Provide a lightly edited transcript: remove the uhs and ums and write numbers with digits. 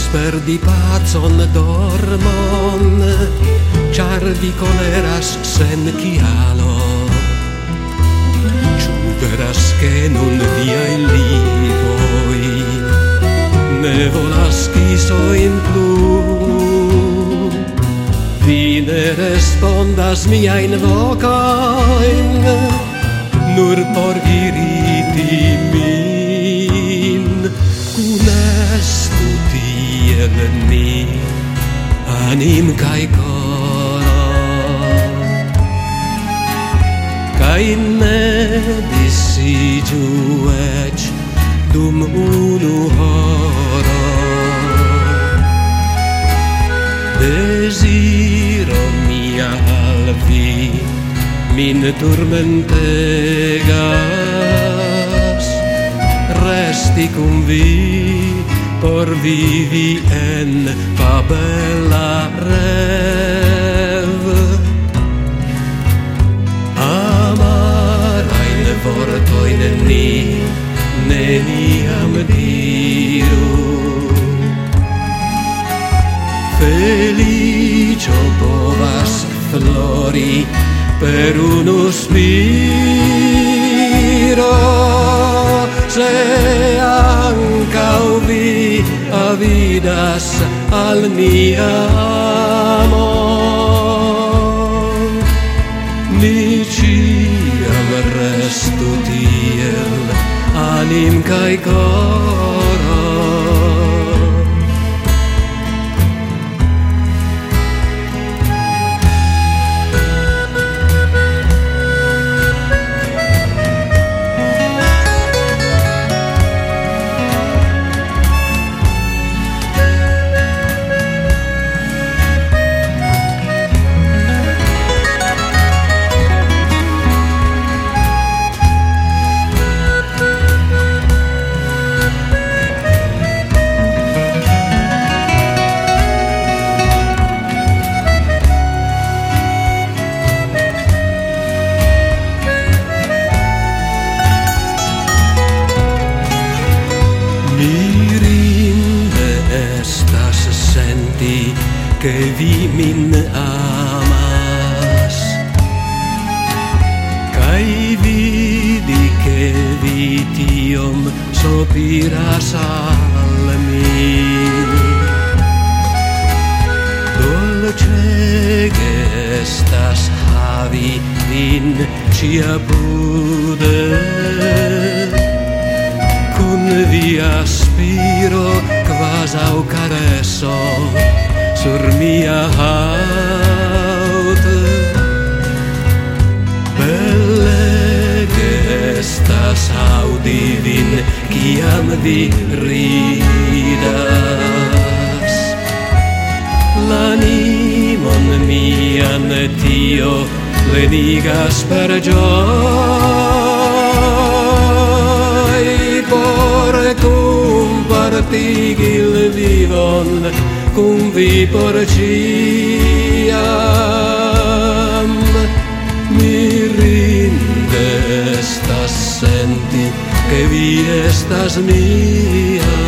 Perdi pazon dormon, char vi coleras sen chialo. Ciu veras che non via il livoi, ne volas quiso in plu. Vi ne respondas mia in vocoin, nur por iriti min, cunestu tiel ni, anim cae coro, cae ne disigiu ec dum unu horo. Desiro mia al vi min turmentegas, resti cum vi por vivi en fabela rev. Amarain vortoin ni neniam diru, felicio povas flori per unu spiro, se ancau vi avidas al mia amor. Ni ciam restu tiel, anim cae coro. Mirinde estas senti che vi min amas, cae vidi che vi tiom sopiras al mi. Dolcege estas havi vin ciapude, con via spiro quasau caresso sur mia haut. Bellege estas audi vin ciam vi ridas, l'animon mian tio lenigas per gioi, por compartigi il vivon cum vi por ciam. Mirinde estas senti che vi estas mia.